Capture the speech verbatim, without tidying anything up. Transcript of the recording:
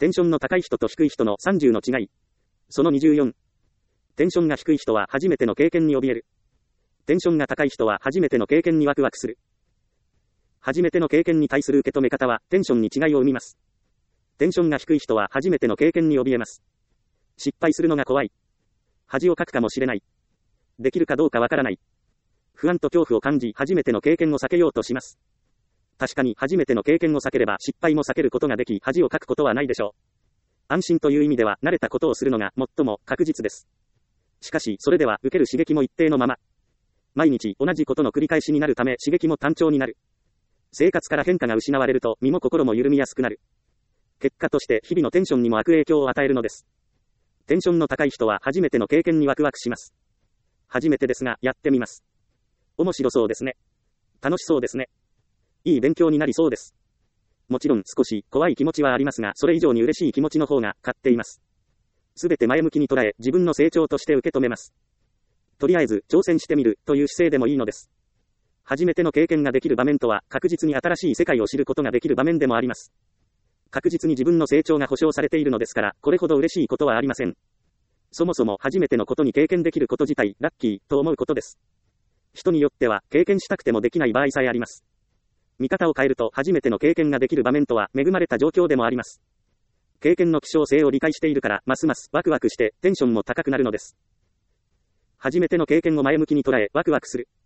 テンションの高い人と低い人のさんじゅうの違い。そのにじゅうよん。テンションが低い人は初めての経験に怯える。テンションが高い人は初めての経験にワクワクする。初めての経験に対する受け止め方はテンションに違いを生みます。テンションが低い人は初めての経験に怯えます。失敗するのが怖い。恥をかくかもしれない。できるかどうかわからない。不安と恐怖を感じ初めての経験を避けようとします。確かに初めての経験を避ければ失敗も避けることができ恥をかくことはないでしょう。安心という意味では慣れたことをするのが最も確実です。しかしそれでは受ける刺激も一定のまま。毎日同じことの繰り返しになるため刺激も単調になる。生活から変化が失われると身も心も緩みやすくなる。結果として日々のテンションにも悪影響を与えるのです。テンションの高い人は初めての経験にワクワクします。初めてですがやってみます。面白そうですね。楽しそうですね。いい勉強になりそうです。もちろん少し怖い気持ちはありますがそれ以上に嬉しい気持ちの方が勝っています。すべて前向きに捉え自分の成長として受け止めます。とりあえず挑戦してみるという姿勢でもいいのです。初めての経験ができる場面とは確実に新しい世界を知ることができる場面でもあります。確実に自分の成長が保証されているのですからこれほど嬉しいことはありません。そもそも初めてのことに経験できること自体ラッキーと思うことです。人によっては経験したくてもできない場合さえあります。見方を変えると初めての経験ができる場面とは恵まれた状況でもあります。経験の希少性を理解しているからますますワクワクしてテンションも高くなるのです。初めての経験を前向きに捉えワクワクする。